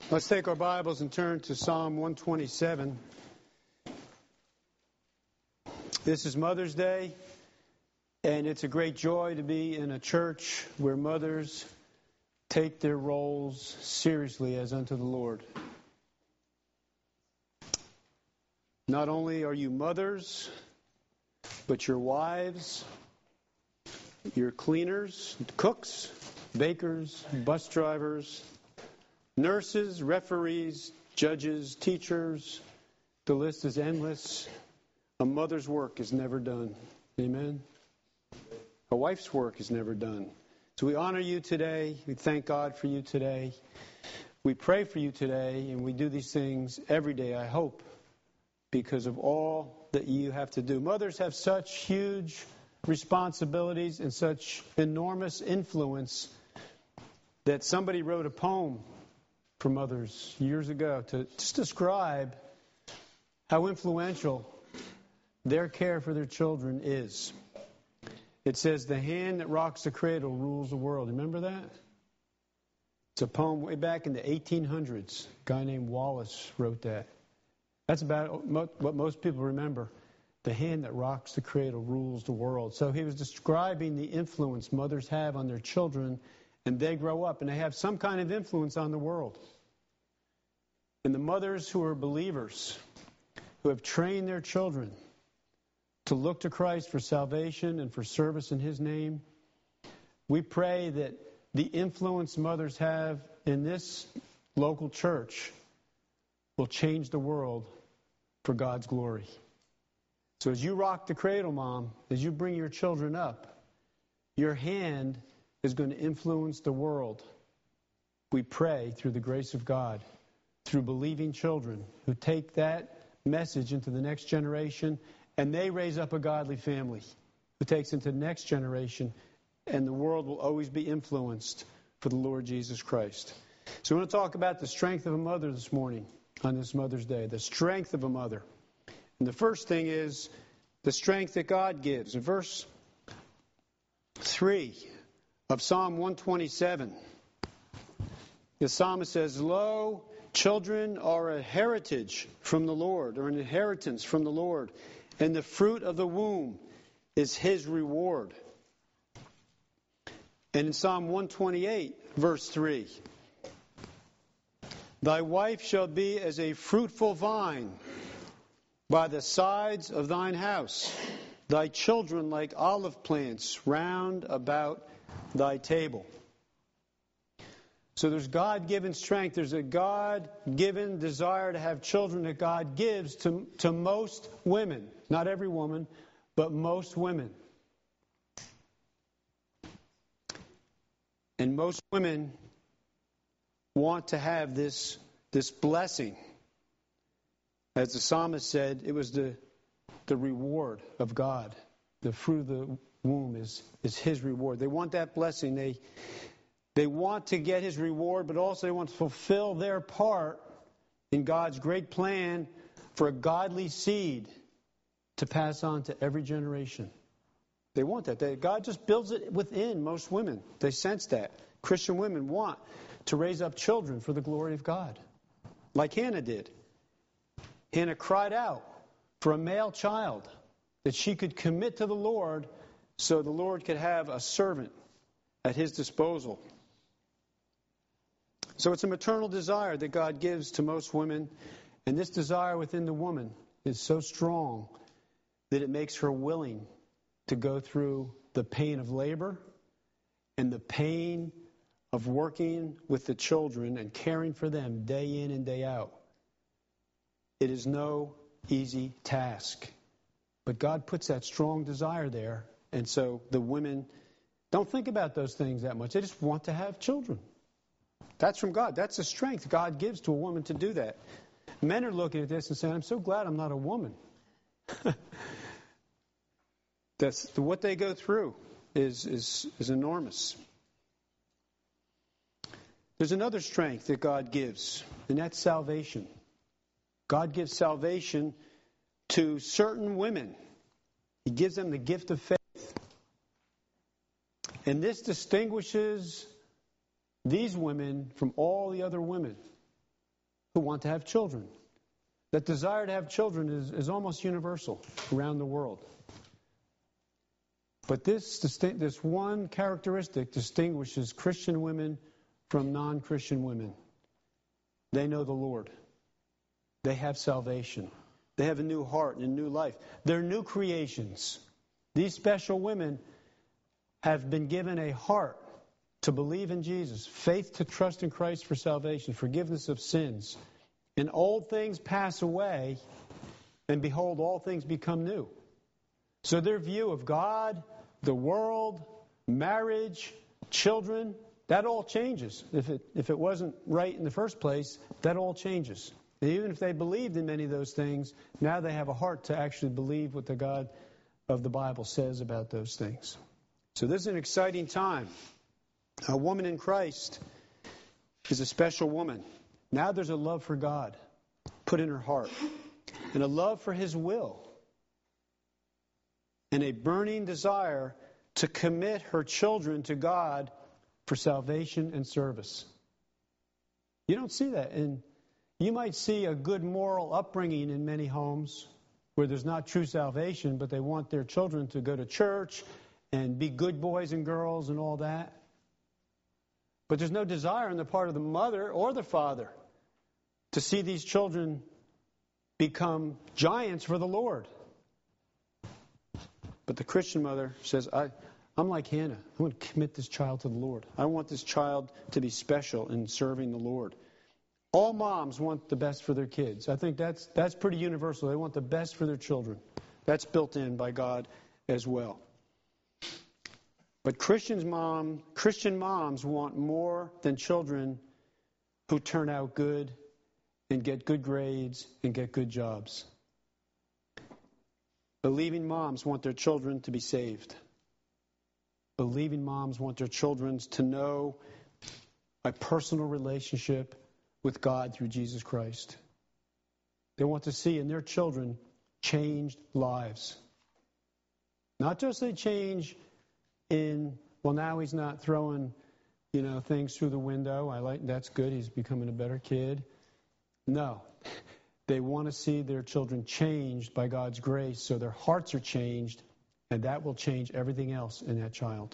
Let's take our Bibles and turn to Psalm 127. This is Mother's Day, and it's a great joy to be in a church where mothers take their roles seriously as unto the Lord. Not only are you mothers, but your wives, your cleaners, cooks, bakers, bus drivers, nurses, referees, judges, teachers. The list is endless. A mother's work is never done. Amen? A wife's work is never done. So we honor you today. We thank God for you today. We pray for you today, and we do these things every day, I hope, because of all that you have to do. Mothers have such huge responsibilities and such enormous influence that somebody wrote a poem for mothers years ago to just describe how influential their care for their children is. It says, "The hand that rocks the cradle rules the world." Remember that? It's a poem way back in the 1800s. A guy named Wallace wrote that. That's about what most people remember. The hand that rocks the cradle rules the world. So he was describing the influence mothers have on their children, and they grow up, and they have some kind of influence on the world. And the mothers who are believers, who have trained their children to look to Christ for salvation and for service in His name, we pray that the influence mothers have in this local church will change the world for God's glory. So as you rock the cradle, Mom, as you bring your children up, your hand is going to influence the world. We pray through the grace of God, through believing children who take that message into the next generation, and they raise up a godly family who takes into the next generation, and the world will always be influenced for the Lord Jesus Christ. So we want to talk about the strength of a mother this morning on this Mother's Day, the strength of a mother. And the first thing is the strength that God gives. In verse 3 of Psalm 127, the psalmist says, "Lo, children are a heritage from the Lord," or an inheritance from the Lord, "and the fruit of the womb is His reward." And in Psalm 128, verse 3, "Thy wife shall be as a fruitful vine by the sides of thine house, thy children like olive plants round about thy table." So there's God-given strength. There's a God-given desire to have children that God gives to most women. Not every woman, but most women. And most women want to have this blessing. As the psalmist said, it was the reward of God. The fruit of the womb is His reward. They want that blessing. They want to get His reward, but also they want to fulfill their part in God's great plan for a godly seed to pass on to every generation. They want that. God just builds it within most women. They sense that. Christian women want to raise up children for the glory of God, like Hannah did. Hannah cried out for a male child that she could commit to the Lord so the Lord could have a servant at His disposal. So it's a maternal desire that God gives to most women, and this desire within the woman is so strong that it makes her willing to go through the pain of labor and the pain of working with the children and caring for them day in and day out. It is no easy task. But God puts that strong desire there, and so the women don't think about those things that much. They just want to have children. That's from God. That's the strength God gives to a woman to do that. Men are looking at this and saying, "I'm so glad I'm not a woman." That's what they go through is enormous. There's another strength that God gives, and that's salvation. God gives salvation to certain women. He gives them the gift of faith. And this distinguishes these women from all the other women. who want to have children. That desire to have children is almost universal around the world. But this one characteristic distinguishes Christian women from non-Christian women. They know the Lord. They have salvation. They have a new heart and a new life. They're new creations. These special women have been given a heart to believe in Jesus, faith to trust in Christ for salvation, forgiveness of sins. And old things pass away, and behold, all things become new. So their view of God, the world, marriage, children, that all changes. If it wasn't right in the first place, that all changes. And even if they believed in many of those things, now they have a heart to actually believe what the God of the Bible says about those things. So this is an exciting time. A woman in Christ is a special woman. Now there's a love for God put in her heart, and a love for His will, and a burning desire to commit her children to God for salvation and service. You don't see that. And you might see a good moral upbringing in many homes where there's not true salvation, but they want their children to go to church and be good boys and girls and all that. But there's no desire on the part of the mother or the father to see these children become giants for the Lord. But the Christian mother says, I'm like Hannah. I want to commit this child to the Lord. I want this child to be special in serving the Lord. All moms want the best for their kids. I think that's pretty universal. They want the best for their children. That's built in by God as well. But Christian moms want more than children who turn out good and get good grades and get good jobs. Believing moms want their children to be saved. Believing moms want their children to know a personal relationship with God through Jesus Christ. They want to see in their children changed lives. Not just they change in, well, now he's not throwing, things through the window. That's good. He's becoming a better kid. No. They want to see their children changed by God's grace, so their hearts are changed, and that will change everything else in that child.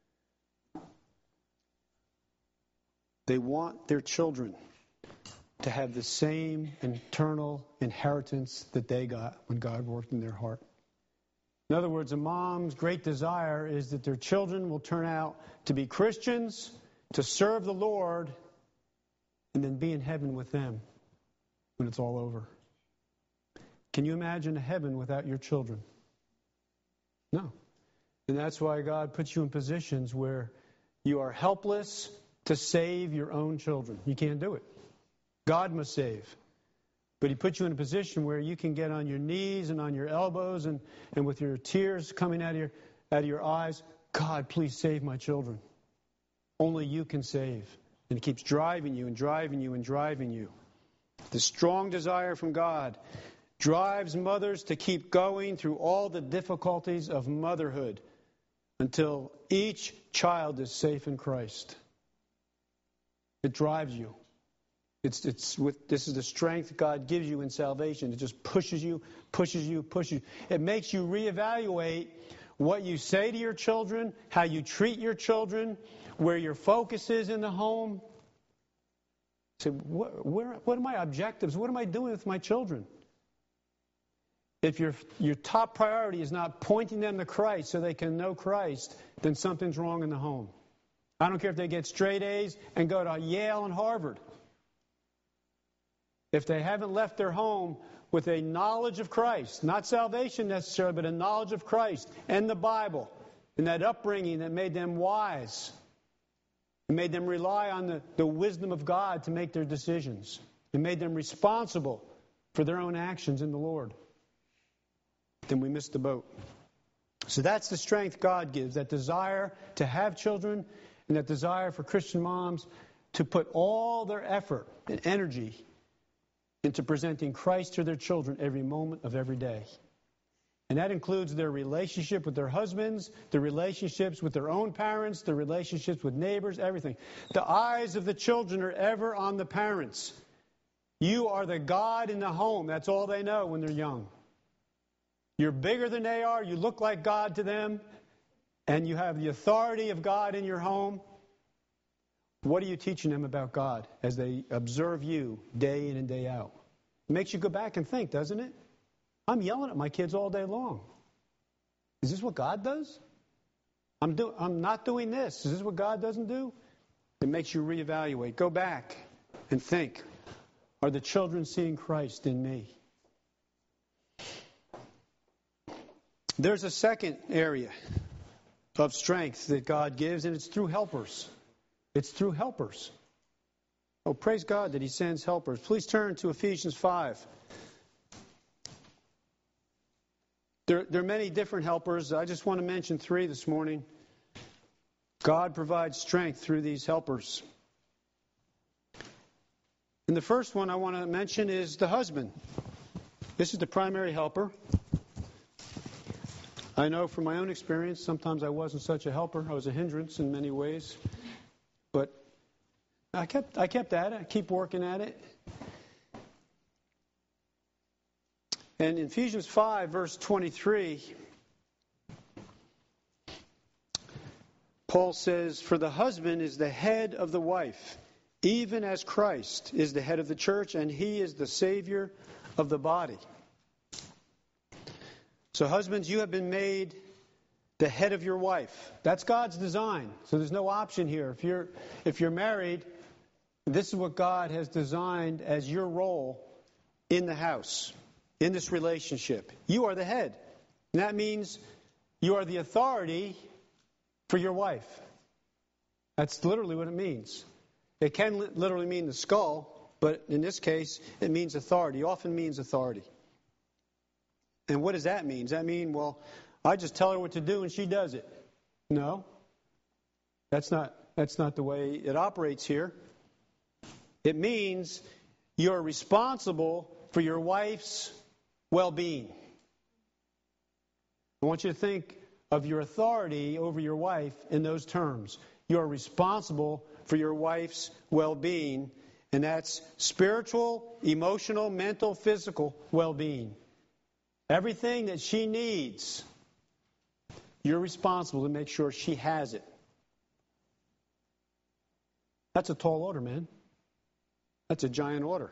They want their children to have the same eternal inheritance that they got when God worked in their heart. In other words, a mom's great desire is that their children will turn out to be Christians, to serve the Lord, and then be in heaven with them when it's all over. Can you imagine a heaven without your children? No. And that's why God puts you in positions where you are helpless to save your own children. You can't do it. God must save. But He puts you in a position where you can get on your knees and on your elbows and with your tears coming out of your eyes, God, please save my children. Only you can save. And it keeps driving you and driving you and driving you. The strong desire from God drives mothers to keep going through all the difficulties of motherhood until each child is safe in Christ. It drives you. This is the strength God gives you in salvation. It just pushes you. It makes you reevaluate what you say to your children, how you treat your children, where your focus is in the home. Say, what are my objectives? What am I doing with my children? If your top priority is not pointing them to Christ so they can know Christ, then something's wrong in the home. I don't care if they get straight A's and go to Yale and Harvard. If they haven't left their home with a knowledge of Christ, not salvation necessarily, but a knowledge of Christ and the Bible, and that upbringing that made them wise, and made them rely on the wisdom of God to make their decisions, and made them responsible for their own actions in the Lord, then we missed the boat. So that's the strength God gives, that desire to have children, and that desire for Christian moms to put all their effort and energy into presenting Christ to their children every moment of every day. And that includes their relationship with their husbands, their relationships with their own parents, their relationships with neighbors, everything. The eyes of the children are ever on the parents. You are the God in the home. That's all they know when they're young. You're bigger than they are. You look like God to them. And you have the authority of God in your home. What are you teaching them about God as they observe you day in and day out? It makes you go back and think, doesn't it? I'm yelling at my kids all day long. Is this what God does? I'm not doing this. Is this what God doesn't do? It makes you reevaluate. Go back and think. Are the children seeing Christ in me? There's a second area of strength that God gives, and it's through helpers. It's through helpers. Oh, praise God that He sends helpers. Please turn to Ephesians 5. There are many different helpers. I just want to mention 3 this morning. God provides strength through these helpers. And the first one I want to mention is the husband. This is the primary helper. I know from my own experience, sometimes I wasn't such a helper. I was a hindrance in many ways. But I kept at it. I keep working at it. And in Ephesians 5, verse 23, Paul says, "For the husband is the head of the wife, even as Christ is the head of the church, and He is the Savior of the body." So husbands, you have been made the head of your wife. That's God's design. So there's no option here. If you're married, this is what God has designed as your role in the house, in this relationship. You are the head. And that means you are the authority for your wife. That's literally what it means. It can literally mean the skull, but in this case, it means authority. It often means authority. And what does that mean? Does that mean, well, I just tell her what to do and she does it? No. That's not the way it operates here. It means you're responsible for your wife's well-being. I want you to think of your authority over your wife in those terms. You are responsible for your wife's well-being, and that's spiritual, emotional, mental, physical well-being. Everything that she needs, you're responsible to make sure she has it. That's a tall order, man. That's a giant order.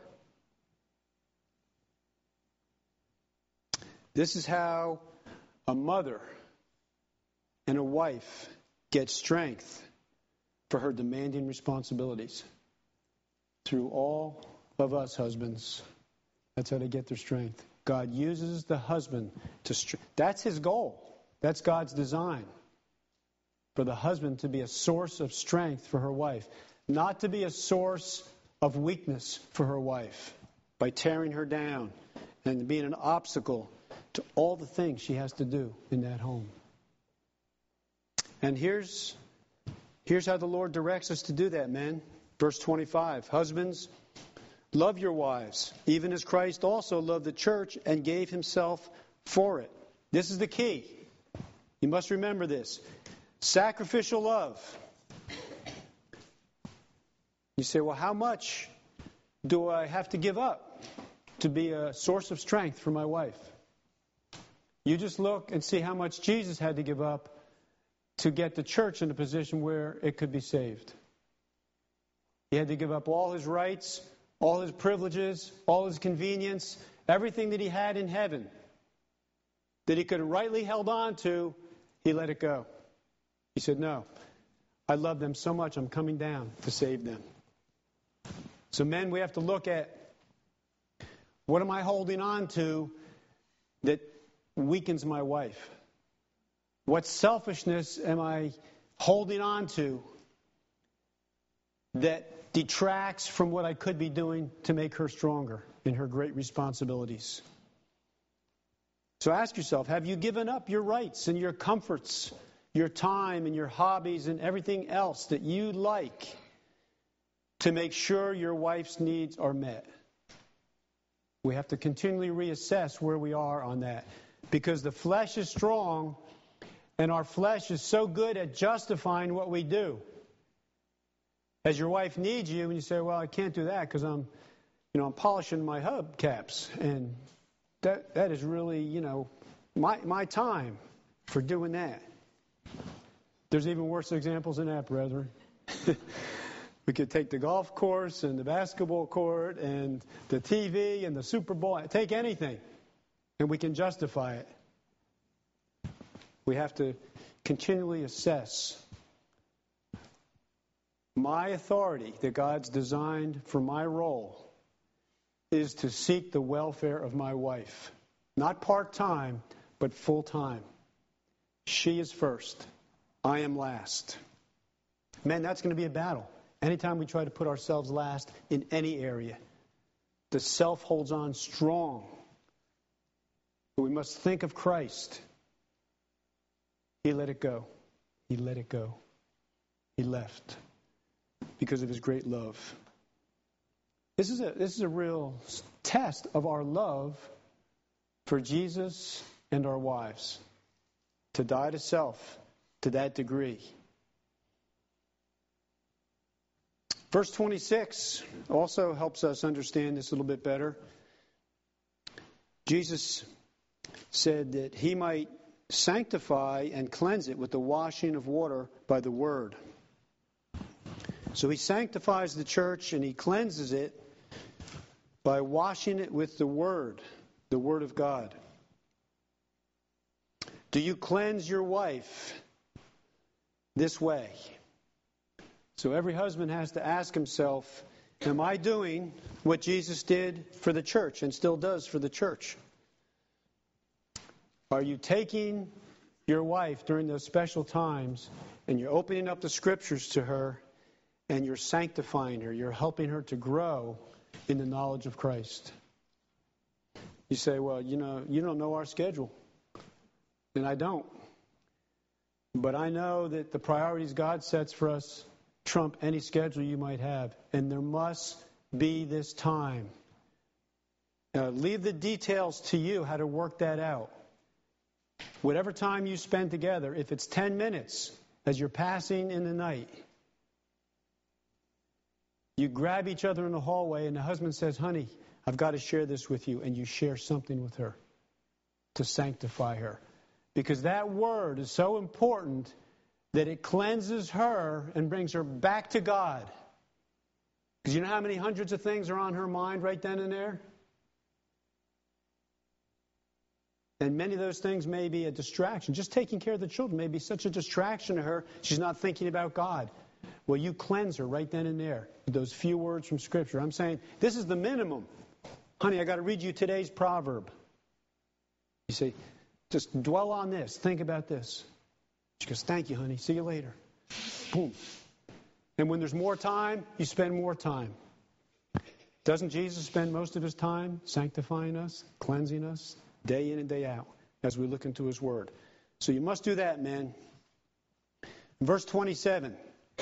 This is how a mother and a wife get strength for her demanding responsibilities. Through all of us husbands, that's how they get their strength. God uses the husband to that's His goal. That's God's design. For the husband to be a source of strength for her wife, not to be a source of weakness for her wife by tearing her down and being an obstacle to all the things she has to do in that home. And here's how the Lord directs us to do that, men. Verse 25, husbands, love your wives, even as Christ also loved the church and gave Himself for it. This is the key. You must remember this. Sacrificial love. You say, well, how much do I have to give up to be a source of strength for my wife? You just look and see how much Jesus had to give up to get the church in a position where it could be saved. He had to give up all His rights, all His privileges, all His convenience, everything that He had in heaven that He could have rightly held on to. He let it go. He said, no, I love them so much, I'm coming down to save them. So men, we have to look at, what am I holding on to that weakens my wife? What selfishness am I holding on to that detracts from what I could be doing to make her stronger in her great responsibilities? So ask yourself, have you given up your rights and your comforts, your time and your hobbies and everything else that you like to make sure your wife's needs are met? We have to continually reassess where we are on that, because the flesh is strong and our flesh is so good at justifying what we do. As your wife needs you and you say, well, I can't do that because I'm I'm polishing my hubcaps, and that is really, my time for doing that. There's even worse examples than that, brethren. We could take the golf course and the basketball court and the TV and the Super Bowl. Take anything, and we can justify it. We have to continually assess my authority that God's designed for my role is to seek the welfare of my wife. Not part-time, but full-time. She is first. I am last. Men, that's going to be a battle. Anytime we try to put ourselves last in any area, the self holds on strong. But we must think of Christ. He let it go. He let it go. He left because of his great love. This is a real test of our love for Jesus and our wives. To die to self to that degree. Verse 26 also helps us understand this a little bit better. Jesus said that he might sanctify and cleanse it with the washing of water by the word. So he sanctifies the church and he cleanses it by washing it with the word of God. Do you cleanse your wife this way? So every husband has to ask himself, am I doing what Jesus did for the church and still does for the church? Are you taking your wife during those special times and you're opening up the scriptures to her and you're sanctifying her, you're helping her to grow in the knowledge of Christ? You say, well, you don't know our schedule. And I don't. But I know that the priorities God sets for us trump any schedule you might have. And there must be this time. Leave the details to you how to work that out. Whatever time you spend together, if it's 10 minutes as you're passing in the night, you grab each other in the hallway and the husband says, honey, I've got to share this with you. And you share something with her to sanctify her. Because that word is so important that it cleanses her and brings her back to God. Because you know how many hundreds of things are on her mind right then and there? And many of those things may be a distraction. Just taking care of the children may be such a distraction to her, she's not thinking about God. Well, you cleanse her right then and there with those few words from Scripture. I'm saying, this is the minimum. Honey, I got to read you today's proverb. You say, just dwell on this. Think about this. She goes, thank you, honey. See you later. Boom. And when there's more time, you spend more time. Doesn't Jesus spend most of his time sanctifying us, cleansing us, day in and day out, as we look into his word? So you must do that, man. Verse 27.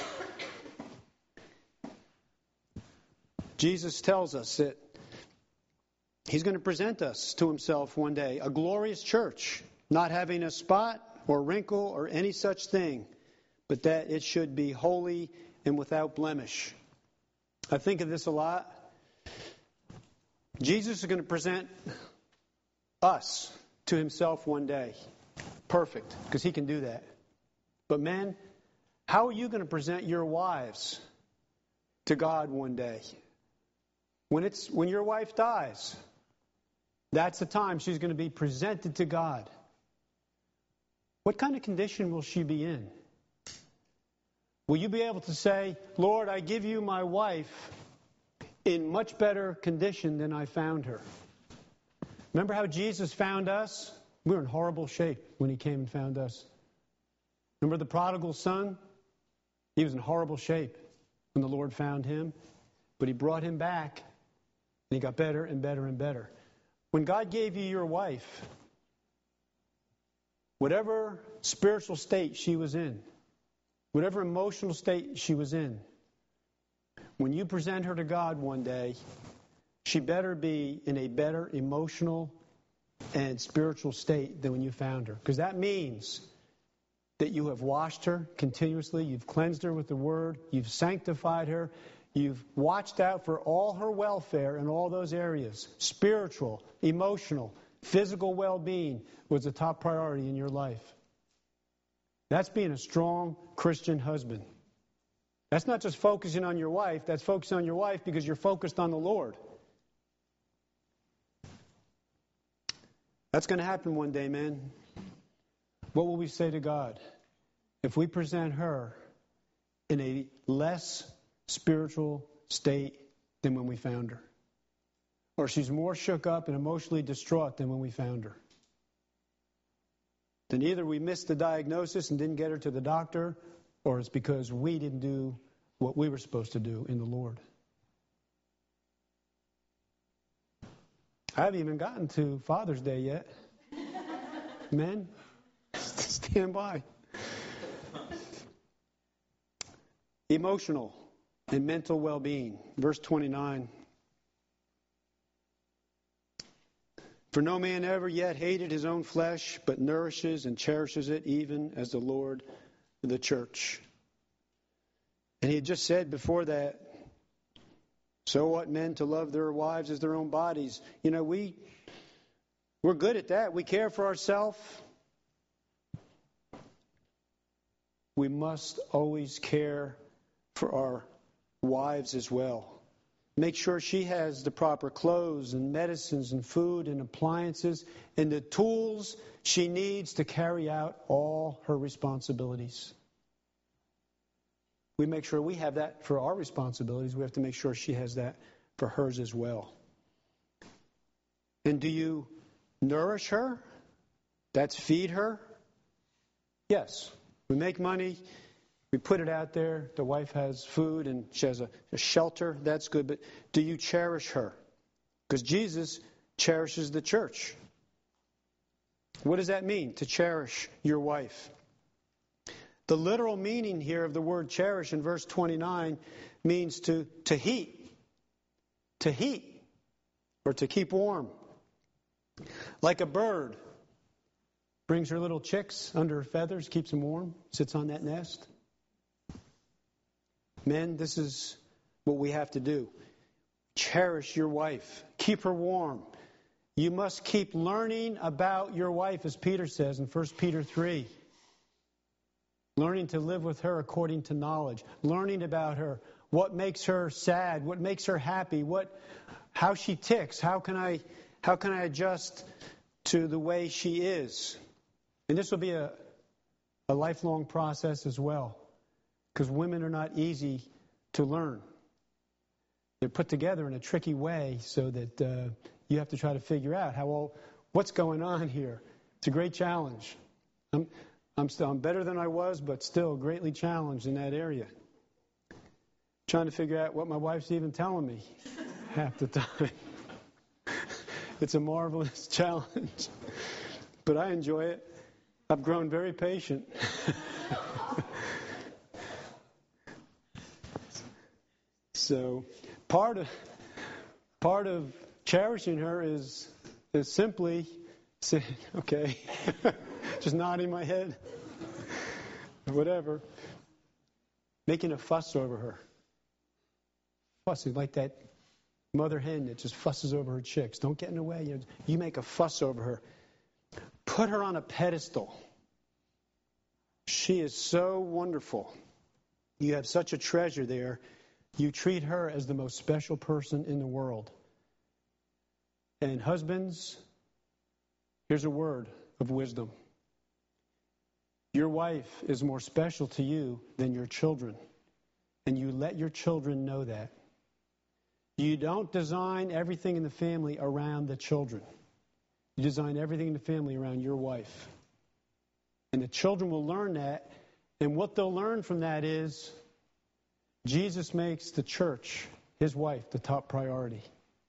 Jesus tells us that he's going to present us to himself one day, a glorious church, not having a spot or wrinkle or any such thing, but that it should be holy and without blemish. I think of this a lot. Jesus is going to present us to himself one day. Perfect, because he can do that. But men, how are you going to present your wives to God one day? When your wife dies, that's the time she's going to be presented to God. What kind of condition will she be in? Will you be able to say, Lord, I give you my wife in much better condition than I found her? Remember how Jesus found us? We were in horrible shape when he came and found us. Remember the prodigal son? He was in horrible shape when the Lord found him. But he brought him back, and he got better and better and better. When God gave you your wife, whatever spiritual state she was in, whatever emotional state she was in, when you present her to God one day, she better be in a better emotional and spiritual state than when you found her. Because that means that you have washed her continuously, you've cleansed her with the Word, you've sanctified her, You've watched out for all her welfare in all those areas. Spiritual, emotional, physical well-being was a top priority in your life. That's being a strong Christian husband. That's not just focusing on your wife. That's focusing on your wife because you're focused on the Lord. That's going to happen one day, man. What will we say to God if we present her in a less spiritual state than when we found her? Or she's more shook up and emotionally distraught than when we found her? Then either we missed the diagnosis and didn't get her to the doctor, or it's because we didn't do what we were supposed to do in the Lord. I haven't even gotten to Father's Day yet. Men, stand by. Emotional and mental well-being. Verse 29. For no man ever yet hated his own flesh, but nourishes and cherishes it, even as the Lord the church. And he had just said before that, so what men to love their wives as their own bodies. You know, we're good at that. We care for ourselves. We must always care for our wives as well. Make sure she has the proper clothes and medicines and food and appliances and the tools she needs to carry out all her responsibilities. We make sure we have that for our responsibilities. We have to make sure she has that for hers as well. And do you nourish her? That's feed her? Yes. We make money. We put it out there. The wife has food and she has a shelter. That's good. But do you cherish her? Because Jesus cherishes the church. What does that mean, to cherish your wife? The literal meaning here of the word cherish in verse 29 means to heat, or to keep warm. Like a bird brings her little chicks under her feathers, keeps them warm, sits on that nest. Men, this is what we have to do. Cherish your wife. Keep her warm. You must keep learning about your wife, as Peter says in 1 Peter 3. Learning to live with her according to knowledge. Learning about her. What makes her sad? What makes her happy? How she ticks? How can I adjust to the way she is? And this will be a lifelong process as well. Because women are not easy to learn. They're put together in a tricky way so that you have to try to figure out what's going on here. It's a great challenge. I'm better than I was, but still greatly challenged in that area. Trying to figure out what my wife's even telling me half the time. It's a marvelous challenge. But I enjoy it. I've grown very patient. So part of cherishing her is simply saying, okay, just nodding my head, whatever, making a fuss over her. Fussing like that mother hen that just fusses over her chicks. Don't get in the way. You make a fuss over her. Put her on a pedestal. She is so wonderful. You have such a treasure there. You treat her as the most special person in the world. And husbands, here's a word of wisdom. Your wife is more special to you than your children. And you let your children know that. You don't design everything in the family around the children. You design everything in the family around your wife. And the children will learn that. And what they'll learn from that is Jesus makes the church, his wife, the top priority.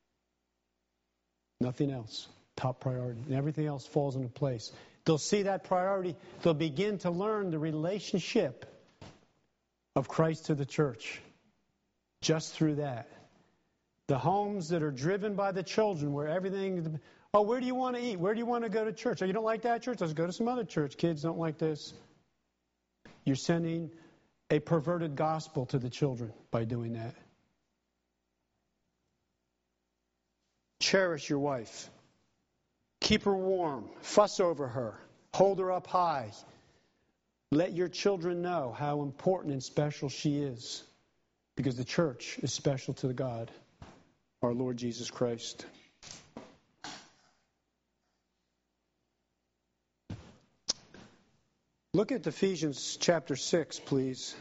Nothing else. Top priority. And everything else falls into place. They'll see that priority. They'll begin to learn the relationship of Christ to the church. Just through that. The homes that are driven by the children, where everything... Oh, where do you want to eat? Where do you want to go to church? Oh, you don't like that church? Let's go to some other church. Kids don't like this. You're sending a perverted gospel to the children by doing that. cherish your wife. Keep her warm. Fuss over her. Hold her up high. Let your children know how important and special she is, because the church is special to God, our Lord Jesus Christ. Look at Ephesians chapter 6, please.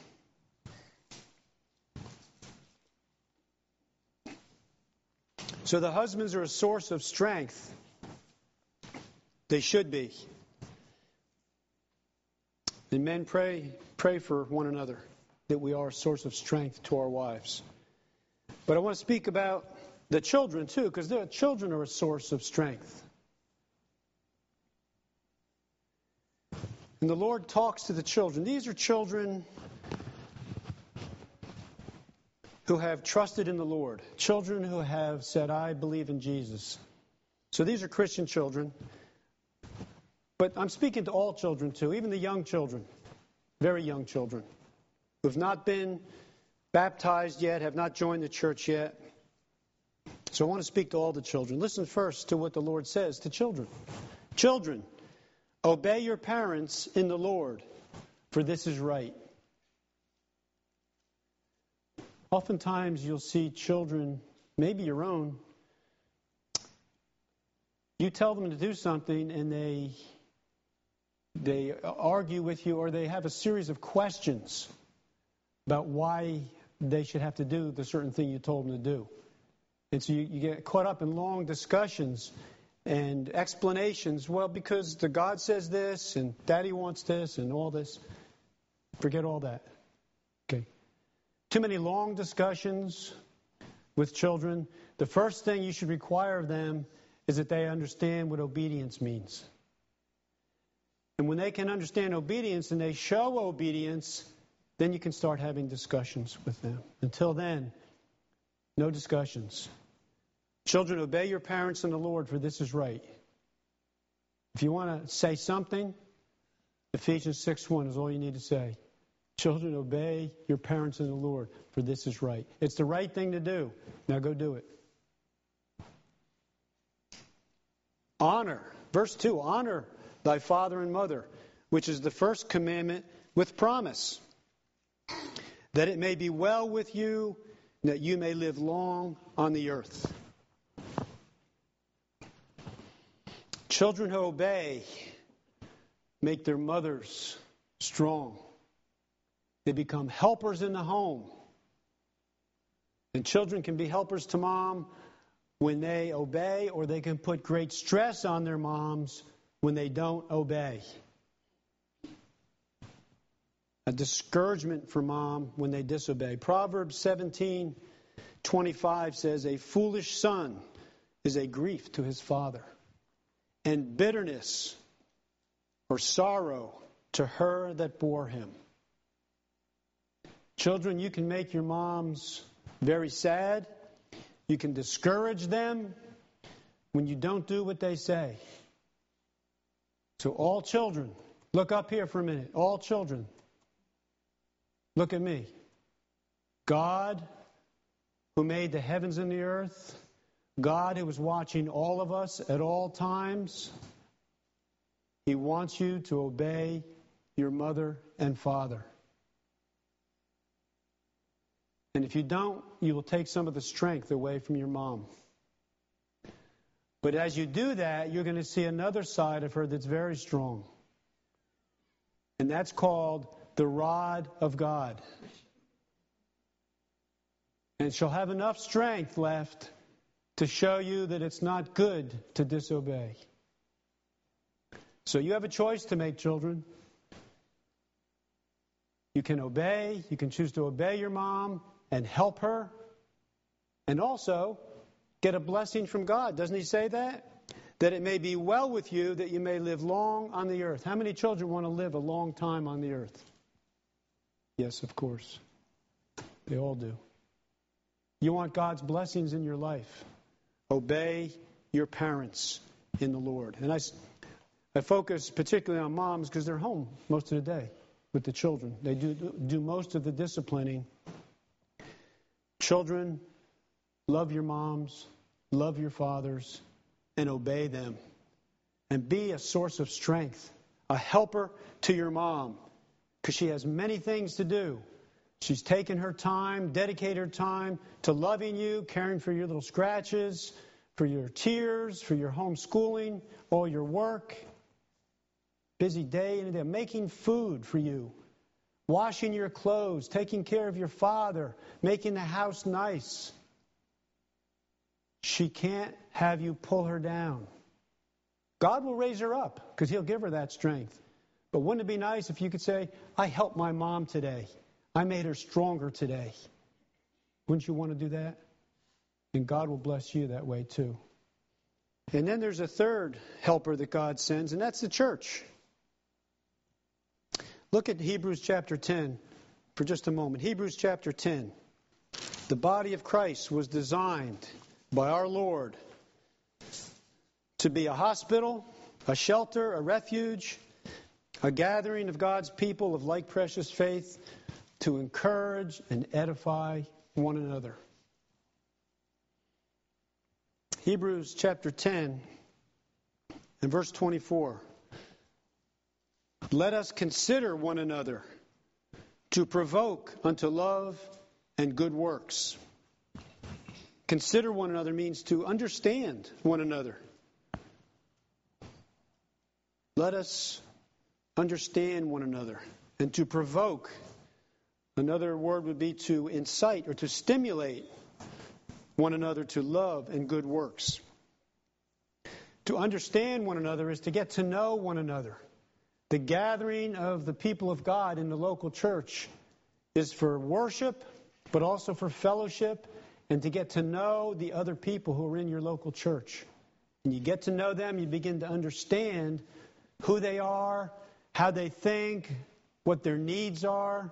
So the husbands are a source of strength. They should be. And men, pray for one another, that we are a source of strength to our wives. But I want to speak about the children too, because the children are a source of strength. And the Lord talks to the children. These are children who have trusted in the Lord. Children who have said, I believe in Jesus. So these are Christian children. But I'm speaking to all children too, even the young children, very young children, who have not been baptized yet, have not joined the church yet. So I want to speak to all the children. Listen first to what the Lord says to children. Children, obey your parents in the Lord, for this is right. Oftentimes you'll see children, maybe your own, you tell them to do something and they argue with you, or they have a series of questions about why they should have to do the certain thing you told them to do. And so you get caught up in long discussions and explanations. Well, because the God says this, and Daddy wants this, and all this. Forget all that. Okay. Too many long discussions with children. The first thing you should require of them is that they understand what obedience means. And when they can understand obedience and they show obedience, then you can start having discussions with them. Until then, no discussions. Children, obey your parents in the Lord, for this is right. If you want to say something, Ephesians 6:1 is all you need to say. Children, obey your parents in the Lord, for this is right. It's the right thing to do. Now go do it. Honor. Verse 2, honor thy father and mother, which is the first commandment with promise, that it may be well with you, and that you may live long on the earth. Children who obey make their mothers strong. They become helpers in the home. And children can be helpers to mom when they obey, or they can put great stress on their moms when they don't obey. A discouragement for mom when they disobey. Proverbs 17:25 says, a foolish son is a grief to his father, and bitterness or sorrow to her that bore him. Children, you can make your moms very sad. You can discourage them when you don't do what they say. So all children, look up here for a minute. All children, look at me. God, who made the heavens and the earth, God who is watching all of us at all times, He wants you to obey your mother and father. And if you don't, you will take some of the strength away from your mom. But as you do that, you're going to see another side of her that's very strong. And that's called the rod of God. And she'll have enough strength left to show you that it's not good to disobey. So you have a choice to make, children. You can obey. You can choose to obey your mom and help her. And also get a blessing from God. Doesn't He say that? That it may be well with you, that you may live long on the earth. How many children want to live a long time on the earth? Yes, of course. They all do. You want God's blessings in your life. Obey your parents in the Lord. And I focus particularly on moms because they're home most of the day with the children. They do most of the disciplining. Children, love your moms. love your fathers, and obey them. And be a source of strength, a helper to your mom, because she has many things to do. She's taken her time, dedicated her time to loving you, caring for your little scratches, for your tears, for your homeschooling, all your work. Busy day and day, making food for you, washing your clothes, taking care of your father, making the house nice. She can't have you pull her down. God will raise her up because He'll give her that strength. But wouldn't it be nice if you could say, I helped my mom today. I made her stronger today. Wouldn't you want to do that? And God will bless you that way too. And then there's a third helper that God sends, and that's the church. Look at Hebrews chapter 10 for just a moment. Hebrews chapter 10. The body of Christ was designed by our Lord to be a hospital, a shelter, a refuge, a gathering of God's people of like precious faith to encourage and edify one another. Hebrews chapter 10 and verse 24. Let us consider one another to provoke unto love and good works. Consider one another means to understand one another. Let us understand one another. And to provoke, another word would be to incite or to stimulate one another to love and good works. To understand one another is to get to know one another. The gathering of the people of God in the local church is for worship, but also for fellowship and to get to know the other people who are in your local church. And you get to know them, you begin to understand who they are, how they think, what their needs are.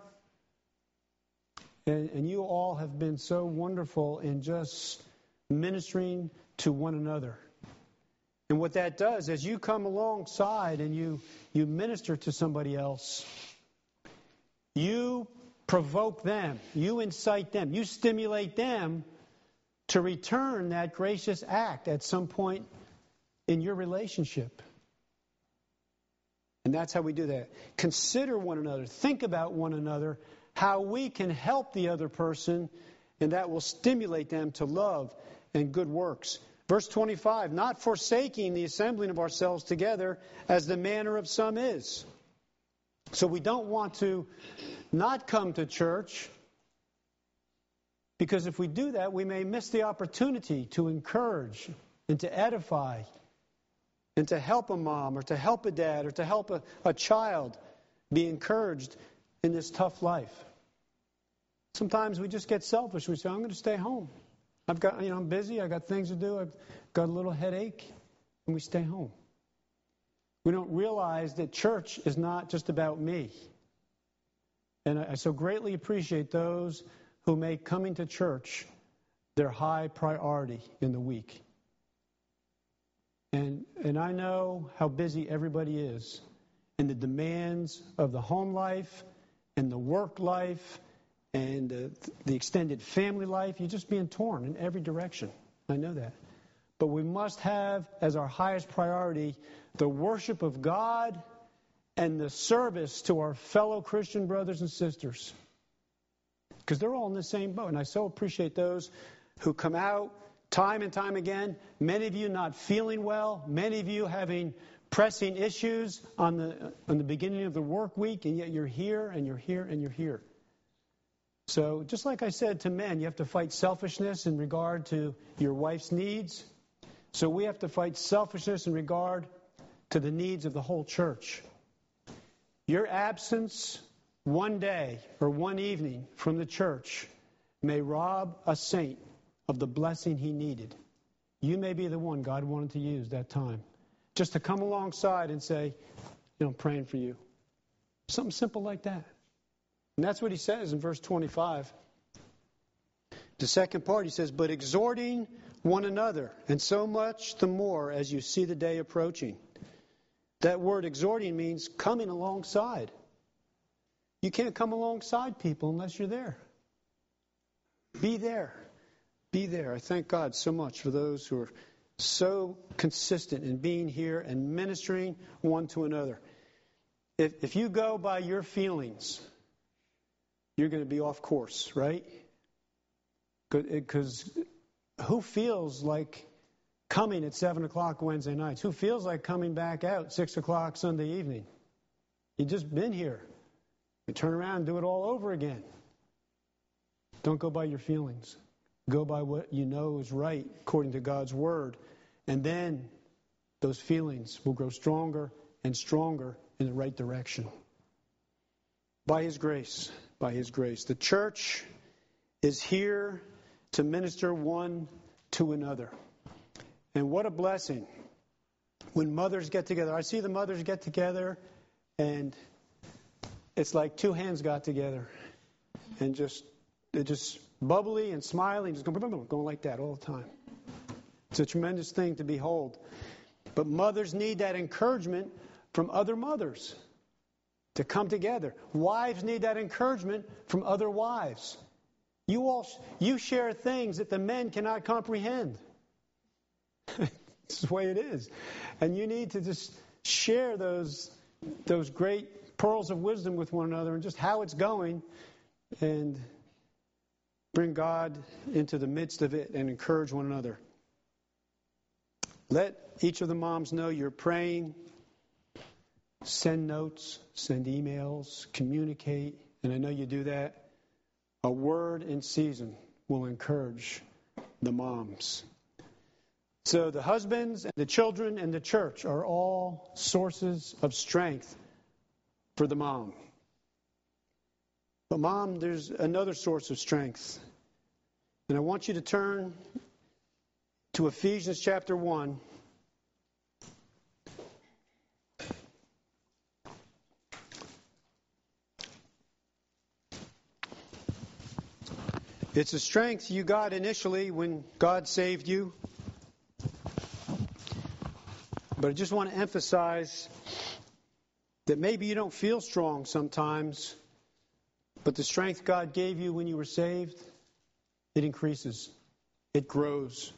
And you all have been so wonderful in just ministering to one another. And what that does, as you come alongside and you minister to somebody else, you provoke them, you incite them, you stimulate them to return that gracious act at some point in your relationship. And that's how we do that. Consider one another, think about one another, how we can help the other person, and that will stimulate them to love and good works. Verse 25, not forsaking the assembling of ourselves together as the manner of some is. So we don't want to not come to church, because if we do that, we may miss the opportunity to encourage and to edify and to help a mom or to help a dad or to help a child be encouraged in this tough life. Sometimes we just get selfish. We say, I'm going to stay home. I'm busy, I've got things to do, I've got a little headache, and we stay home. We don't realize that church is not just about me. And I so greatly appreciate those who make coming to church their high priority in the week. And I know how busy everybody is in the demands of the home life and the work life and the extended family life. You're just being torn in every direction. I know that. But we must have as our highest priority the worship of God and the service to our fellow Christian brothers and sisters. Because they're all in the same boat. And I so appreciate those who come out time and time again. Many of you not feeling well. Many of you having pressing issues on the beginning of the work week. And yet you're here and you're here and you're here. So just like I said to men, you have to fight selfishness in regard to your wife's needs. So we have to fight selfishness in regard to the needs of the whole church. Your absence one day or one evening from the church may rob a saint of the blessing he needed. You may be the one God wanted to use that time. Just to come alongside and say, I'm praying for you. Something simple like that. And that's what he says in verse 25. The second part, he says, but exhorting one another, and so much the more as you see the day approaching. That word exhorting means coming alongside. You can't come alongside people unless you're there. Be there. Be there. I thank God so much for those who are so consistent in being here and ministering one to another. If you go by your feelings, you're going to be off course, right? Because who feels like coming at 7 o'clock Wednesday nights? Who feels like coming back out 6 o'clock Sunday evening? You've just been here. You turn around and do it all over again. Don't go by your feelings. Go by what you know is right according to God's Word. And then those feelings will grow stronger and stronger in the right direction. By His grace. By His grace. The church is here to minister one to another. And what a blessing when mothers get together. I see the mothers get together and it's like two hands got together and they're just bubbly and smiling, just going like that all the time. It's a tremendous thing to behold. But mothers need that encouragement from other mothers to come together. Wives need that encouragement from other wives. You share things that the men cannot comprehend. This is the way it is. And you need to just share those great pearls of wisdom with one another and just how it's going and bring God into the midst of it and encourage one another. Let each of the moms know you're praying. Send notes, send emails, communicate, and I know you do that. A word in season will encourage the moms. So the husbands and the children and the church are all sources of strength for the mom. But mom, there's another source of strength. And I want you to turn to Ephesians chapter 1. It's a strength you got initially when God saved you. But I just want to emphasize that maybe you don't feel strong sometimes, but the strength God gave you when you were saved, it increases. It grows.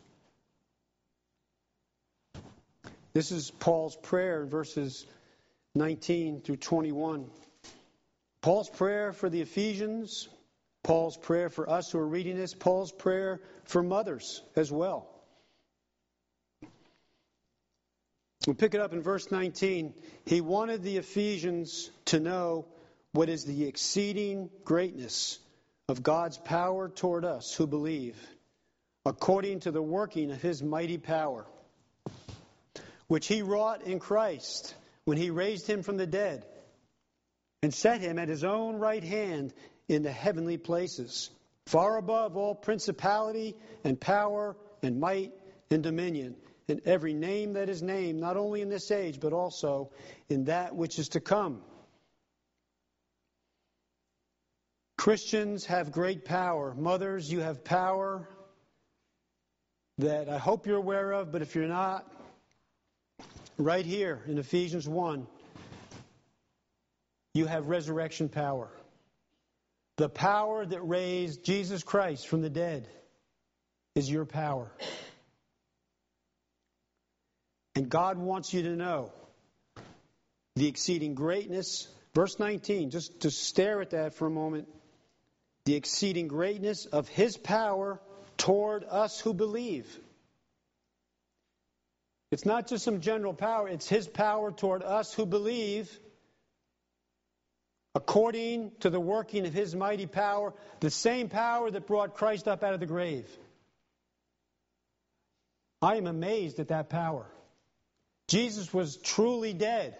This is Paul's prayer in verses 19 through 21. Paul's prayer for the Ephesians, Paul's prayer for us who are reading this, Paul's prayer for mothers as well. We'll pick it up in verse 19. He wanted the Ephesians to know what is the exceeding greatness of God's power toward us who believe, according to the working of His mighty power, which He wrought in Christ when He raised Him from the dead and set Him at His own right hand in the heavenly places, far above all principality and power and might and dominion, and every name that is named, not only in this age, but also in that which is to come. Christians have great power. Mothers, you have power that I hope you're aware of, but if you're not, right here in Ephesians 1, you have resurrection power. The power that raised Jesus Christ from the dead is your power. And God wants you to know the exceeding greatness. Verse 19, just to stare at that for a moment. The exceeding greatness of His power toward us who believe. It's not just some general power, it's His power toward us who believe, according to the working of His mighty power, the same power that brought Christ up out of the grave. I am amazed at that power. Jesus was truly dead.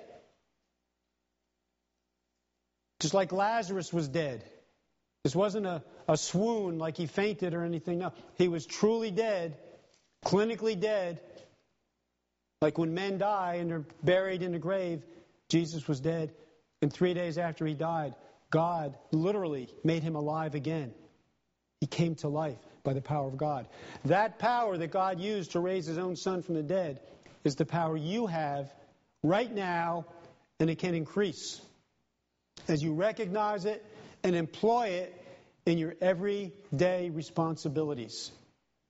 Just like Lazarus was dead. This wasn't a swoon like he fainted or anything. No, he was truly dead, clinically dead. Like when men die and they're buried in the grave, Jesus was dead. And 3 days after He died, God literally made Him alive again. He came to life by the power of God. That power that God used to raise His own Son from the dead is the power you have right now, and it can increase as you recognize it and employ it in your everyday responsibilities.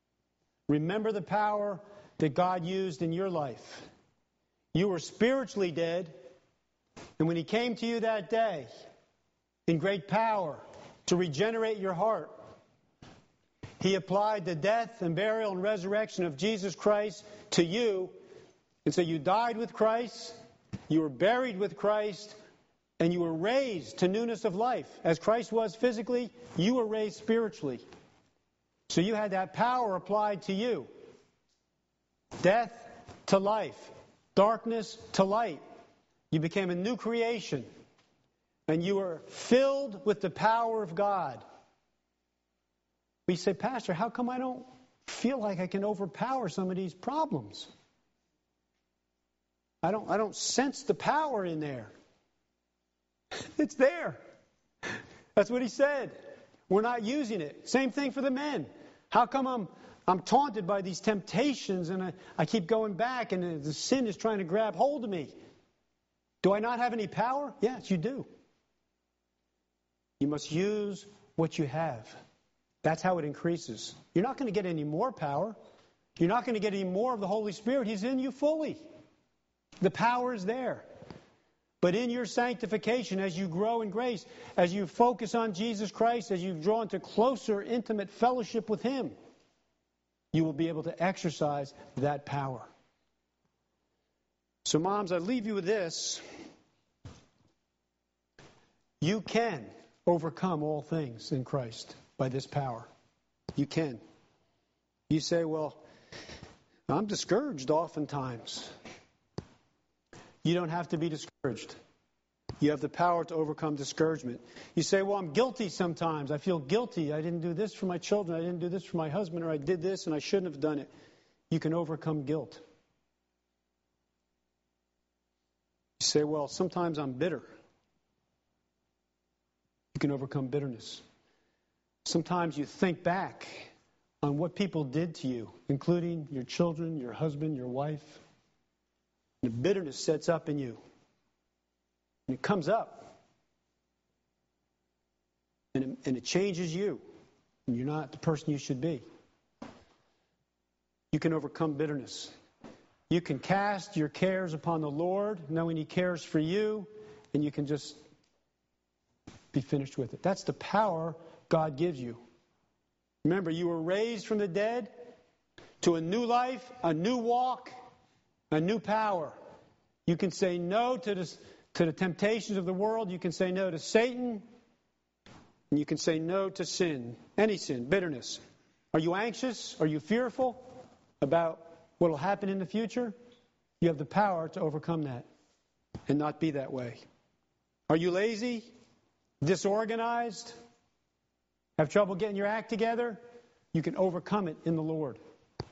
Remember the power that God used in your life. You were spiritually dead, and when He came to you that day in great power to regenerate your heart, He applied the death and burial and resurrection of Jesus Christ to you. And so you died with Christ, you were buried with Christ, and you were raised to newness of life. As Christ was physically, you were raised spiritually. So you had that power applied to you. Death to life, darkness to light. You became a new creation, and you were filled with the power of God. We say, Pastor, how come I don't feel like I can overpower some of these problems? I don't sense the power in there. It's there. That's what he said. We're not using it. Same thing for the men. How come I'm taunted by these temptations and I keep going back and the sin is trying to grab hold of me? Do I not have any power? Yes, you do. You must use what you have. That's how it increases. You're not going to get any more power. You're not going to get any more of the Holy Spirit. He's in you fully. The power is there. But in your sanctification, as you grow in grace, as you focus on Jesus Christ, as you draw into closer, intimate fellowship with Him, you will be able to exercise that power. So, moms, I leave you with this. You can overcome all things in Christ by this power. You can. You say, well, I'm discouraged oftentimes. You don't have to be discouraged. You have the power to overcome discouragement. You say, well, I'm guilty sometimes. I feel guilty. I didn't do this for my children. I didn't do this for my husband, or I did this and I shouldn't have done it. You can overcome guilt. You say, well, sometimes I'm bitter. You can overcome bitterness. Sometimes you think back on what people did to you, including your children, your husband, your wife. The bitterness sets up in you. And it comes up. And it changes you. And you're not the person you should be. You can overcome bitterness. You can cast your cares upon the Lord, knowing He cares for you, and you can just be finished with it. That's the power God gives you. Remember, you were raised from the dead to a new life, a new walk, a new power. You can say no to the temptations of the world. You can say no to Satan. And you can say no to sin. Any sin, bitterness. Are you anxious? Are you fearful about what will happen in the future? You have the power to overcome that and not be that way. Are you lazy? Disorganized? Have trouble getting your act together? You can overcome it in the Lord.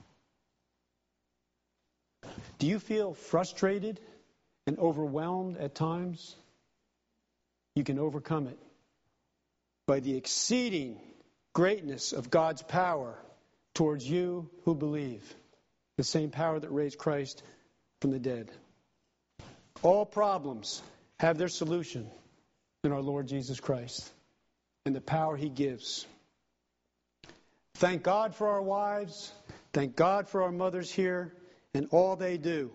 Do you feel frustrated and overwhelmed at times? You can overcome it by the exceeding greatness of God's power towards you who believe. The same power that raised Christ from the dead. All problems have their solution in our Lord Jesus Christ and the power He gives. Thank God for our wives. Thank God for our mothers here and all they do.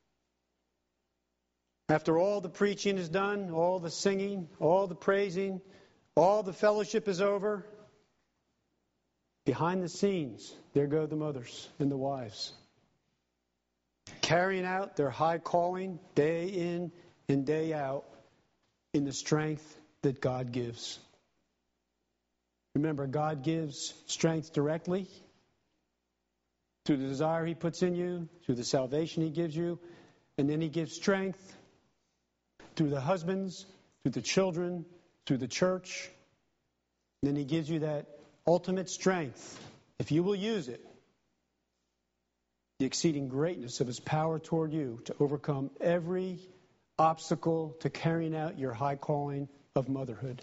After all the preaching is done, all the singing, all the praising, all the fellowship is over, behind the scenes, there go the mothers and the wives, carrying out their high calling day in and day out in the strength that God gives. Remember, God gives strength directly through the desire He puts in you, through the salvation He gives you, and then He gives strength through the husbands, through the children, through the church. And then He gives you that ultimate strength, if you will use it, the exceeding greatness of His power toward you to overcome every obstacle to carrying out your high calling of motherhood.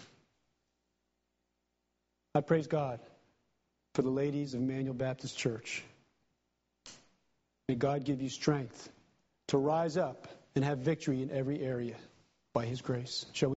I praise God for the ladies of Emmanuel Baptist Church. May God give you strength to rise up and have victory in every area by His grace. Shall we